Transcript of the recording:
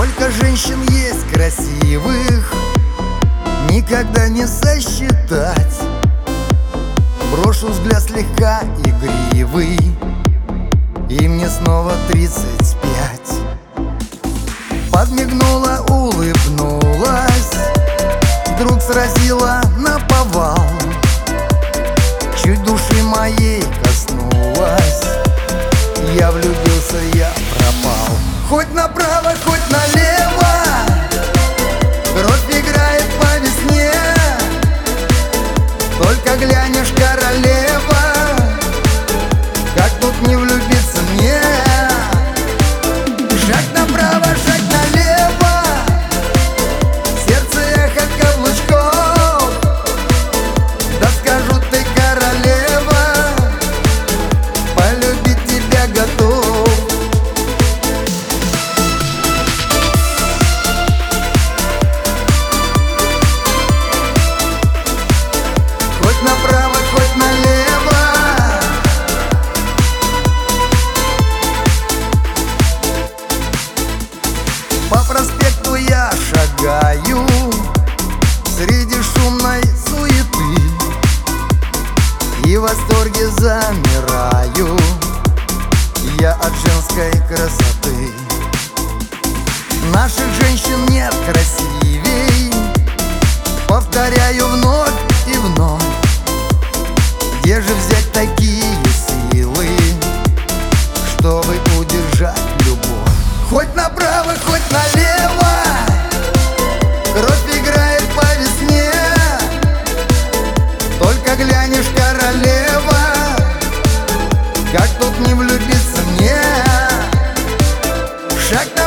Сколько женщин есть красивых, никогда не сосчитать. Брошу взгляд слегка игривый, и мне снова 35. Подмигнула, улыбнулась, вдруг сразила наповал. Чуть души моей коснулась, я влюбился, я пропал. Хоть направо, хоть налево, кровь играет по весне. Только глянешь, королева, как тут не влюбиться мне? Шаг направо, шаг налево, сердце эхо каблучков. Да скажу, ты королева, полюбить тебя готов. Хоть направо, хоть налево, по проспекту я шагаю среди шумной суеты и в восторге замираю я от женской красоты. Наших женщин нет красивей, повторяю вновь и вновь. Где же взять такие силы, чтобы удержать любовь? Хоть направо, хоть налево, кровь играет по весне. Только глянешь, королева, как тут не влюбиться мне? Шаг